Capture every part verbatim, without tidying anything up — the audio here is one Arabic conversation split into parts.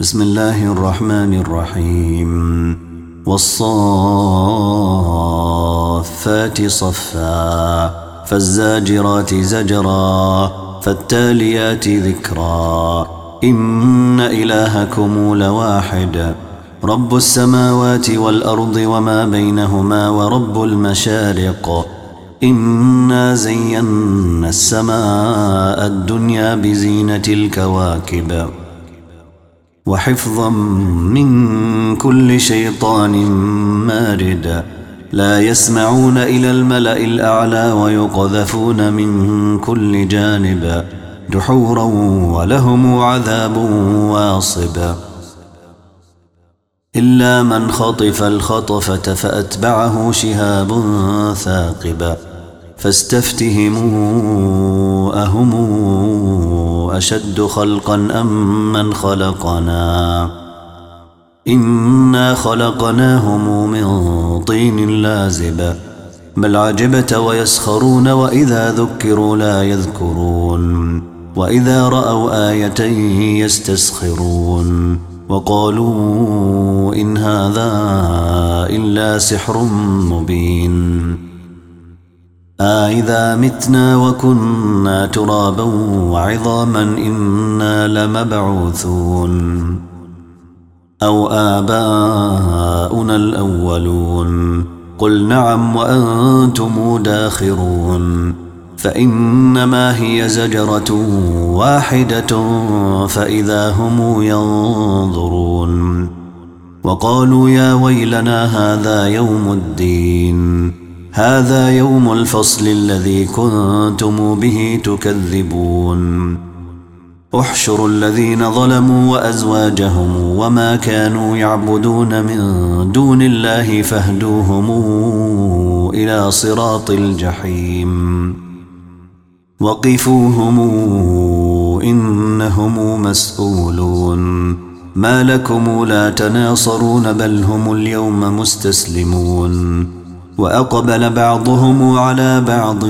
بسم الله الرحمن الرحيم. والصافات صفا فالزاجرات زجرا فالتاليات ذكرا إن إلهكم لواحد رب السماوات والأرض وما بينهما ورب المشارق إنا زينا السماء الدنيا بزينة الكواكب وحفظا من كل شيطان مارد لا يسمعون إلى الملأ الأعلى ويقذفون من كل جانب دحورا ولهم عذاب واصب إلا من خطف الخطفة فأتبعه شهاب ثاقب فاستفتهموا أهم أشد خلقا أم من خلقنا إنا خلقناهم من طين لازب بل عجبت ويسخرون وإذا ذكروا لا يذكرون وإذا رأوا آية يستسخرون وقالوا إن هذا إلا سحر مبين أإذا متنا وكنا ترابا وعظاما إنا لمبعوثون أو آباؤنا الأولون قل نعم وأنتم داخرون فإنما هي زجرة واحدة فإذا هم ينظرون وقالوا يا ويلنا هذا يوم الدين هذا يوم الفصل الذي كنتم به تكذبون احشروا الذين ظلموا وأزواجهم وما كانوا يعبدون من دون الله فاهدوهم إلى صراط الجحيم وقفوهم إنهم مسؤولون ما لكم لا تناصرون بل هم اليوم مستسلمون وأقبل بعضهم على بعض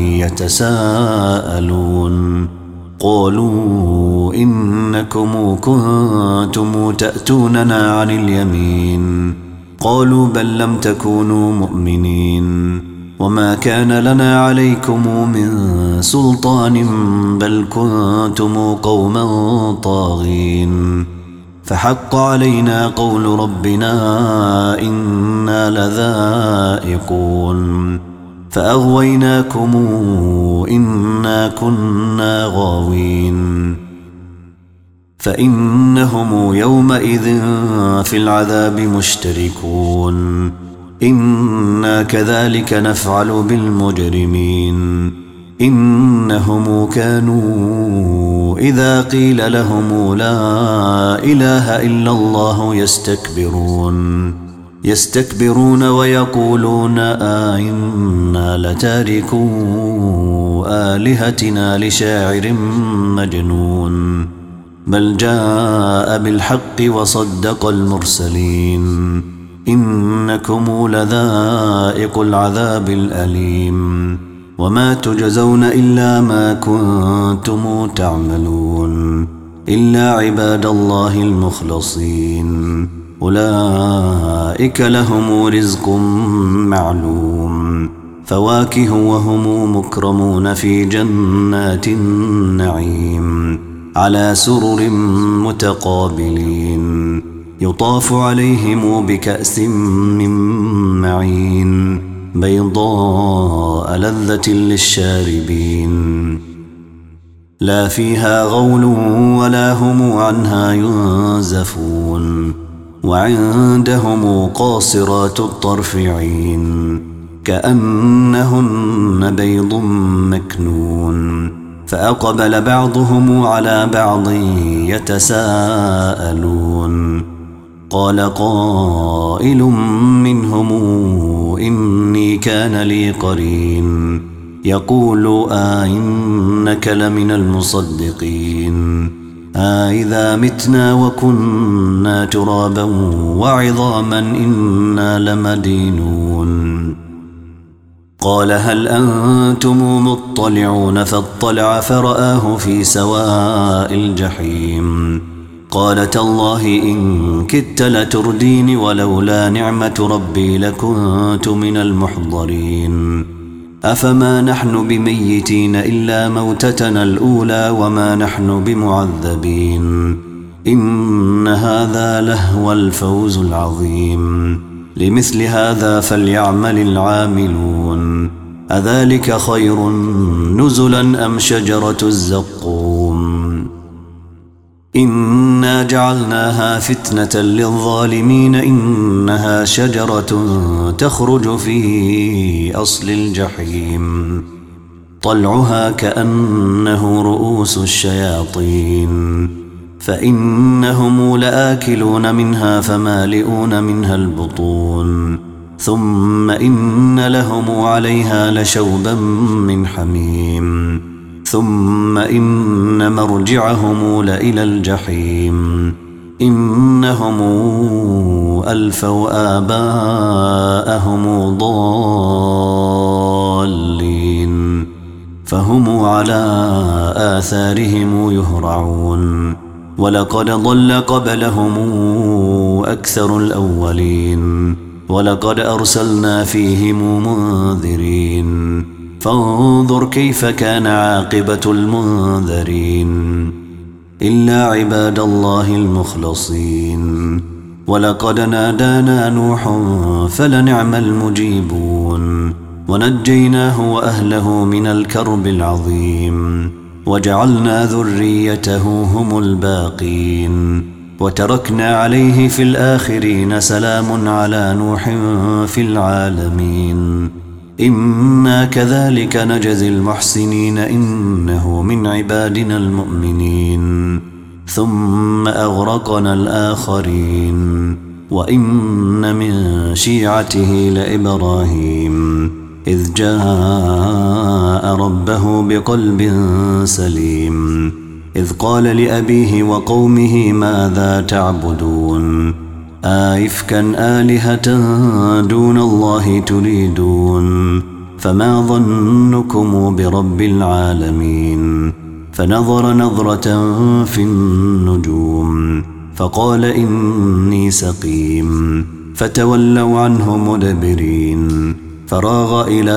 يتساءلون قالوا إنكم كنتم تأتوننا عن اليمين قالوا بل لم تكونوا مؤمنين وما كان لنا عليكم من سلطان بل كنتم قوما طاغين فحق علينا قول ربنا إنا لذائقون فأغويناكم إنا كنا غاوين فإنهم يومئذ في العذاب مشتركون إنا كذلك نفعل بالمجرمين إنهم كانوا إذا قيل لهم لا إله إلا الله يستكبرون يستكبرون ويقولون آئنا لتاركو آلهتنا لشاعر مجنون بل جاء بالحق وصدق المرسلين إنكم لذائق العذاب الأليم وما تجزون إلا ما كنتم تعملون إلا عباد الله المخلصين أولئك لهم رزق معلوم فواكه وهم مكرمون في جنات النعيم على سرر متقابلين يطاف عليهم بكأس من معين بيضاء لذة للشاربين لا فيها غول ولا هم عنها ينزفون وعندهم قاصرات الطرف عين كأنهن بيض مكنون فأقبل بعضهم على بعض يتساءلون قال قائل منهم إني كان لي قرين يقول آئنك لمن المصدقين آئذا متنا وكنا ترابا وعظاما إنا لمدينون قال هل أنتم مطلعون فاطلع فرآه في سواء الجحيم قال تالله إن كدت لتردين ولولا نعمة ربي لكنت من المحضرين أفما نحن بميتين إلا موتتنا الأولى وما نحن بمعذبين إن هذا لهو الفوز العظيم لمثل هذا فليعمل العاملون أذلك خير نزلا أم شجرة الزقوم إنا جعلناها فتنة للظالمين إنها شجرة تخرج في أصل الجحيم طلعها كأنه رؤوس الشياطين فإنهم لآكلون منها فمالئون منها البطون ثم إن لهم عليها لشوبا من حميم ثم إن مرجعهم لإلى الجحيم إنهم ألفوا آباءهم ضالين فهم على آثارهم يهرعون ولقد ضل قبلهم أكثر الأولين ولقد أرسلنا فيهم منذرين فانظر كيف كان عاقبة المنذرين إلا عباد الله المخلصين ولقد نادانا نوح فلنعم المجيبون ونجيناه وأهله من الكرب العظيم وجعلنا ذريته هم الباقين وتركنا عليه في الآخرين سلام على نوح في العالمين إنا كذلك نجزي المحسنين إنه من عبادنا المؤمنين ثم أغرقنا الآخرين وإن من شيعته لإبراهيم إذ جاء ربه بقلب سليم إذ قال لأبيه وقومه ماذا تعبدون آئفكا آلهة دون الله تريدون فما ظنكم برب العالمين فنظر نظرة في النجوم فقال إني سقيم فتولوا عنه مدبرين فراغ إلى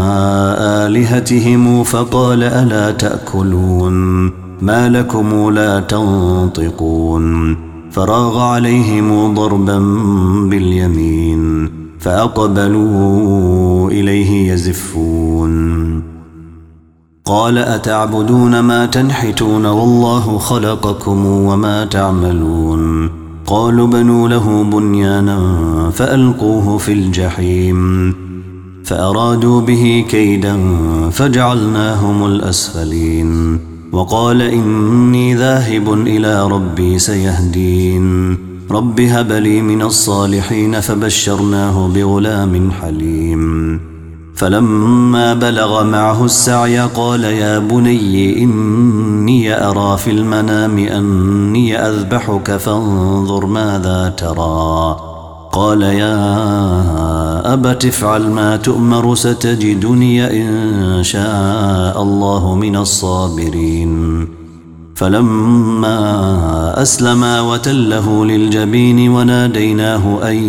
آلهتهم فقال ألا تأكلون ما لكم لا تنطقون فراغ عليهم ضربا باليمين فأقبلوا إليه يزفون قال أتعبدون ما تنحتون والله خلقكم وما تعملون قالوا بنوا له بنيانا فألقوه في الجحيم فأرادوا به كيدا فجعلناهم الأسفلين وقال إني ذاهب إلى ربي سيهدين رب هب لي من الصالحين فبشرناه بغلام حليم فلما بلغ معه السعي قال يا بني إني أرى في المنام أني أذبحك فانظر ماذا ترى قال يا أبت افعل ما تؤمر ستجدني إن شاء الله من الصابرين فلما أسلما وتله للجبين وناديناه أن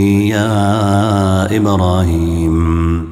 يا إبراهيم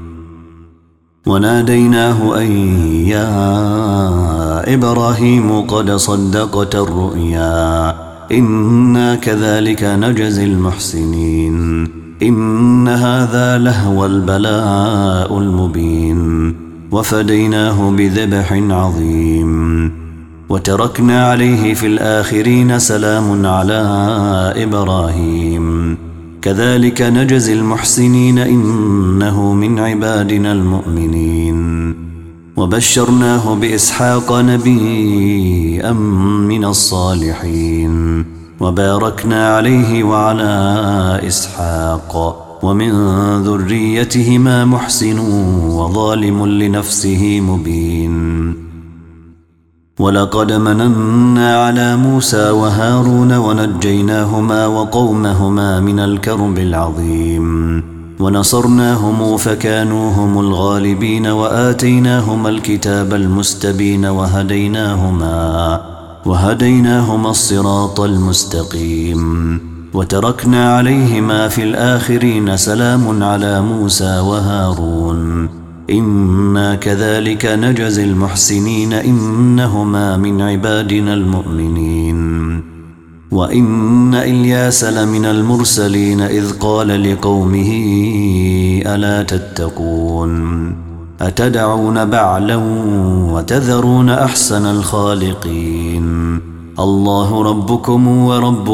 وناديناه أن يا إبراهيم قد صدقت الرؤيا إنا كذلك نجزي المحسنين إن هذا لهو البلاء المبين وفديناه بذبح عظيم وتركنا عليه في الآخرين سلام على إبراهيم كذلك نجزي المحسنين إنه من عبادنا المؤمنين وبشرناه بإسحاق نبيا من الصالحين وباركنا عليه وعلى إسحاق ومن ذريتهما محسن وظالم لنفسه مبين ولقد مننا على موسى وهارون ونجيناهما وقومهما من الكرب العظيم ونصرناهم فكانوا هم الغالبين وآتيناهما الكتاب المستبين وهديناهما وهديناهما الصراط المستقيم وتركنا عليهما في الآخرين سلام على موسى وهارون إنا كذلك نجزي المحسنين إنهما من عبادنا المؤمنين وإن إلياس لمن المرسلين إذ قال لقومه ألا تتقون أتدعون بعلا وتذرون أحسن الخالقين الله ربكم ورب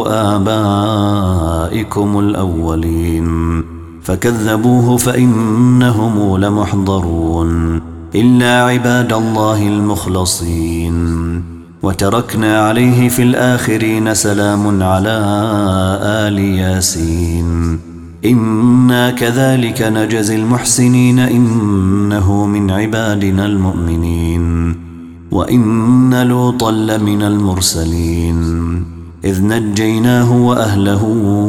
آبائكم الأولين فكذبوه فإنهم لمحضرون إلا عباد الله المخلصين وتركنا عليه في الآخرين سلام على آل ياسين إنا كذلك نجزي المحسنين إنه من عبادنا المؤمنين وإن لوطا لمن المرسلين إذ نجيناه وأهله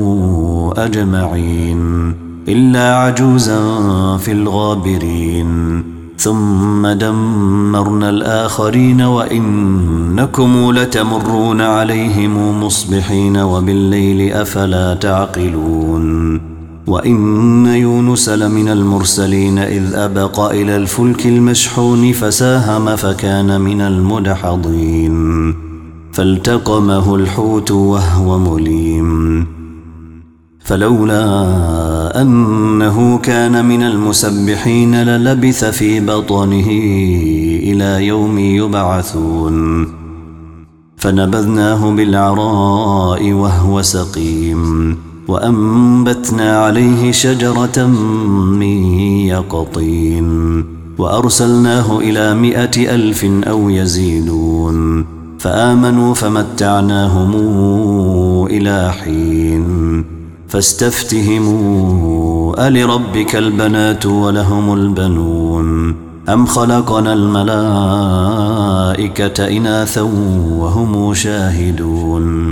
أجمعين إلا عجوزا في الغابرين ثم دمرنا الآخرين وإنكم لتمرون عليهم مصبحين وبالليل أفلا تعقلون وإن يونس لمن المرسلين إذ أبق إلى الفلك المشحون فساهم فكان من المدحضين فالتقمه الحوت وهو مليم فلولا أنه كان من المسبحين للبث في بطنه إلى يوم يبعثون فنبذناه بالعراء وهو سقيم وأنبتنا عليه شجرة من يقطين وأرسلناه إلى مائة ألف أو يزيدون فآمنوا فمتعناهم إلى حين فاستفتهموا ألربك البنات ولهم البنون أم خلقنا الملائكة إناثا وهم شاهدون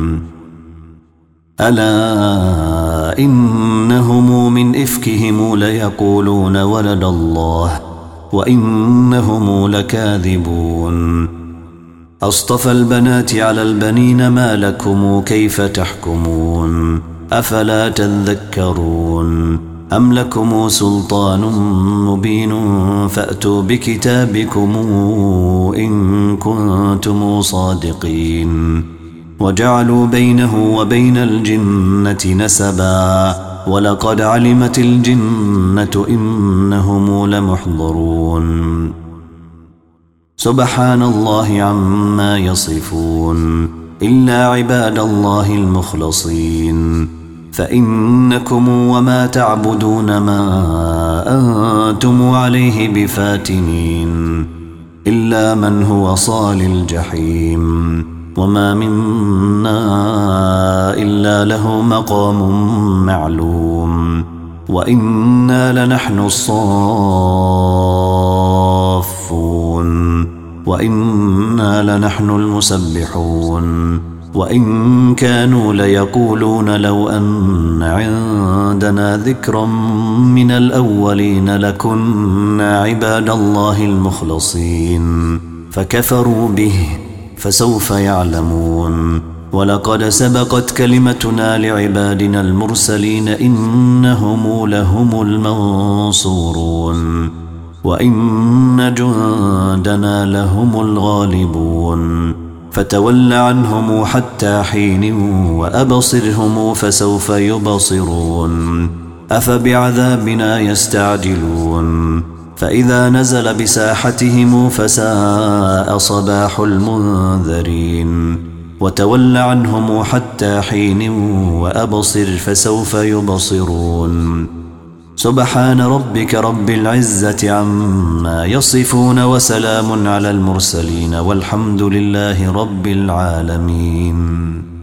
ألا إنهم من إفكهم ليقولون ولد الله وإنهم لكاذبون أصطفى البنات على البنين ما لكم كيف تحكمون أفلا تذكرون أم لكم سلطان مبين فأتوا بكتابكم إن كنتم صادقين وجعلوا بينه وبين الجنة نسبا ولقد علمت الجنة إنهم لمحضرون سبحان الله عما يصفون إلا عباد الله المخلصين فإنكم وما تعبدون ما أنتم عليه بفاتنين إلا من هو صال الجحيم وما منا إلا له مقام معلوم وإنا لنحن الصافون وإنا لنحن المسبحون وإن كانوا ليقولون لو أن عندنا ذكرا من الأولين لكنا عباد الله المخلصين فكفروا به فسوف يعلمون ولقد سبقت كلمتنا لعبادنا المرسلين إنهم لهم المنصورون وإن جندنا لهم الغالبون فتول عنهم حتى حين وأبصرهم فسوف يبصرون أفبعذابنا يستعجلون فإذا نزل بساحتهم فساء صباح المنذرين وتول عنهم حتى حين وأبصر فسوف يبصرون سبحان ربك رب العزة عما يصفون وسلام على المرسلين والحمد لله رب العالمين.